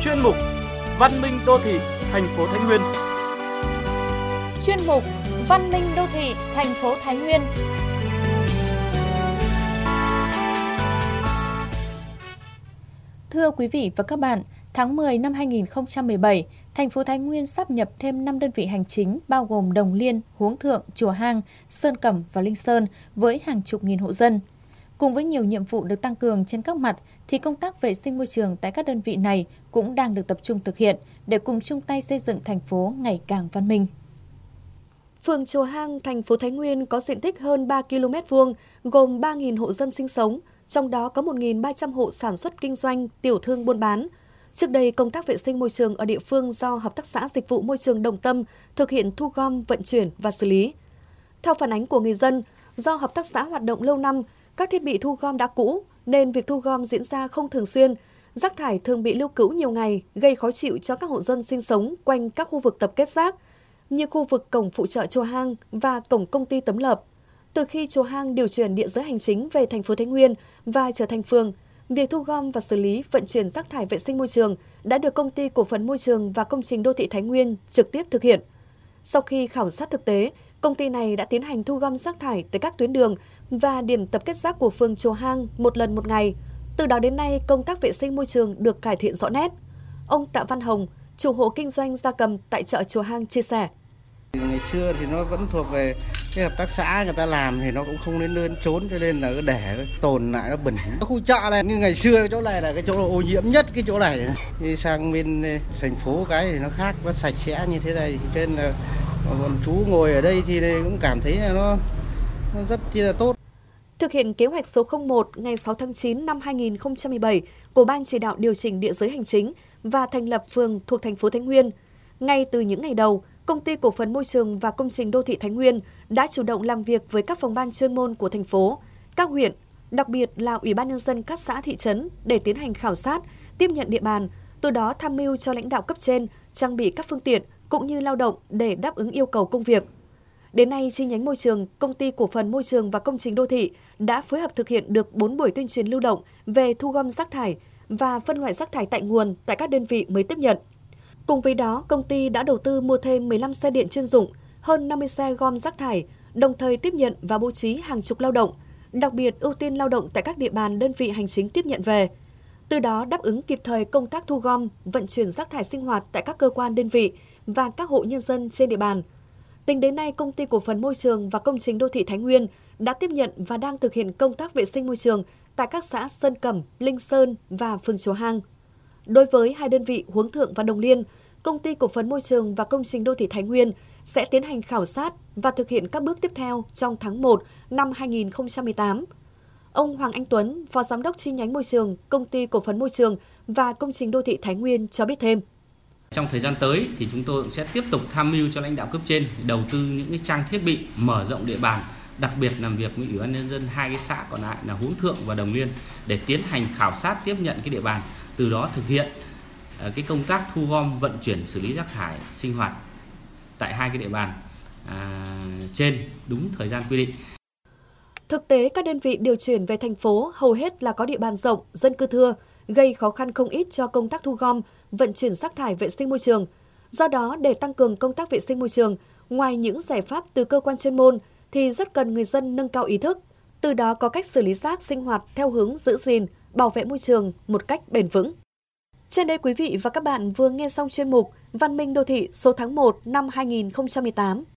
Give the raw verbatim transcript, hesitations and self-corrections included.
chuyên mục Văn minh đô thị thành phố Thái Nguyên. Chuyên mục Văn minh đô thị thành phố Thái Nguyên. Thưa quý vị và các bạn, tháng mười năm hai nghìn không trăm mười bảy, thành phố Thái Nguyên sáp nhập thêm năm đơn vị hành chính bao gồm Đồng Liên, Huống Thượng, Chùa Hang, Sơn Cẩm và Linh Sơn với hàng chục nghìn hộ dân. Cùng với nhiều nhiệm vụ được tăng cường trên các mặt, thì công tác vệ sinh môi trường tại các đơn vị này cũng đang được tập trung thực hiện để cùng chung tay xây dựng thành phố ngày càng văn minh. Phường Chùa Hang, thành phố Thái Nguyên có diện tích hơn ba ki lô mét vuông, gồm ba nghìn hộ dân sinh sống, trong đó có một nghìn ba trăm hộ sản xuất kinh doanh, tiểu thương buôn bán. Trước đây, công tác vệ sinh môi trường ở địa phương do Hợp tác xã Dịch vụ Môi trường Đồng Tâm thực hiện thu gom, vận chuyển và xử lý. Theo phản ánh của người dân, do hợp tác xã hoạt động lâu năm, các thiết bị thu gom đã cũ nên việc thu gom diễn ra không thường xuyên. Rác thải thường bị lưu cữu nhiều ngày, gây khó chịu cho các hộ dân sinh sống quanh các khu vực tập kết rác, như khu vực cổng phụ trợ Chùa Hang và cổng công ty Tấm Lập. Từ khi Chùa Hang điều chuyển địa giới hành chính về thành phố Thái Nguyên và trở thành phường, việc thu gom và xử lý vận chuyển rác thải vệ sinh môi trường đã được Công ty Cổ phần Môi trường và Công trình Đô thị Thái Nguyên trực tiếp thực hiện. Sau khi khảo sát thực tế, công ty này đã tiến hành thu gom rác thải tới các tuyến đường và điểm tập kết rác của phường Chùa Hang một lần một ngày. Từ đó đến nay, công tác vệ sinh môi trường được cải thiện rõ nét. Ông Tạ Văn Hồng, chủ hộ kinh doanh gia cầm tại chợ Chùa Hang chia sẻ. Ngày xưa thì nó vẫn thuộc về cái hợp tác xã, người ta làm thì nó cũng không đến nơi trốn, cho nên là cứ để tồn lại nó bẩn. Cái khu chợ này như ngày xưa, cái chỗ này là cái chỗ ô nhiễm nhất, cái chỗ này đi sang bên thành phố cái thì nó khác, nó sạch sẽ như thế này, cho nên là bọn chú ngồi ở đây thì cũng cảm thấy là nó, nó rất là tốt. Thực hiện kế hoạch số không một ngày sáu tháng chín năm hai nghìn không trăm mười bảy của Ban chỉ đạo điều chỉnh địa giới hành chính và thành lập phường thuộc thành phố Thái Nguyên, ngay từ những ngày đầu, Công ty Cổ phần Môi trường và Công trình Đô thị Thái Nguyên đã chủ động làm việc với các phòng ban chuyên môn của thành phố, các huyện, đặc biệt là Ủy ban Nhân dân các xã thị trấn để tiến hành khảo sát, tiếp nhận địa bàn, từ đó tham mưu cho lãnh đạo cấp trên trang bị các phương tiện cũng như lao động để đáp ứng yêu cầu công việc. Đến nay, chi nhánh môi trường, Công ty Cổ phần Môi trường và Công trình Đô thị đã phối hợp thực hiện được bốn buổi tuyên truyền lưu động về thu gom rác thải và phân loại rác thải tại nguồn tại các đơn vị mới tiếp nhận. Cùng với đó, công ty đã đầu tư mua thêm mười lăm xe điện chuyên dụng, hơn năm mươi xe gom rác thải, đồng thời tiếp nhận và bố trí hàng chục lao động, đặc biệt ưu tiên lao động tại các địa bàn đơn vị hành chính tiếp nhận về. Từ đó đáp ứng kịp thời công tác thu gom, vận chuyển rác thải sinh hoạt tại các cơ quan đơn vị và các hộ nhân dân trên địa bàn. Tính đến nay, Công ty Cổ phần Môi trường và Công trình Đô thị Thái Nguyên đã tiếp nhận và đang thực hiện công tác vệ sinh môi trường tại các xã Sơn Cẩm, Linh Sơn và phường Chùa Hang. Đối với hai đơn vị Huống Thượng và Đồng Liên, Công ty Cổ phần Môi trường và Công trình Đô thị Thái Nguyên sẽ tiến hành khảo sát và thực hiện các bước tiếp theo trong tháng một năm hai nghìn không trăm mười tám. Ông Hoàng Anh Tuấn, Phó Giám đốc chi nhánh Môi trường, Công ty Cổ phần Môi trường và Công trình Đô thị Thái Nguyên cho biết thêm. Trong thời gian tới thì chúng tôi sẽ tiếp tục tham mưu cho lãnh đạo cấp trên đầu tư những cái trang thiết bị, mở rộng địa bàn, đặc biệt làm việc với Ủy ban Nhân dân hai cái xã còn lại là Huống Thượng và Đồng Liên để tiến hành khảo sát tiếp nhận cái địa bàn, từ đó thực hiện cái công tác thu gom, vận chuyển, xử lý rác thải sinh hoạt tại hai cái địa bàn à, trên đúng thời gian quy định. Thực tế, các đơn vị điều chuyển về thành phố hầu hết là có địa bàn rộng, dân cư thưa, gây khó khăn không ít cho công tác thu gom, vận chuyển rác thải vệ sinh môi trường. Do đó, để tăng cường công tác vệ sinh môi trường, ngoài những giải pháp từ cơ quan chuyên môn, thì rất cần người dân nâng cao ý thức, từ đó có cách xử lý rác sinh hoạt theo hướng giữ gìn, bảo vệ môi trường một cách bền vững. Trên đây, quý vị và các bạn vừa nghe xong chuyên mục Văn minh đô thị số tháng một năm hai nghìn không trăm mười tám.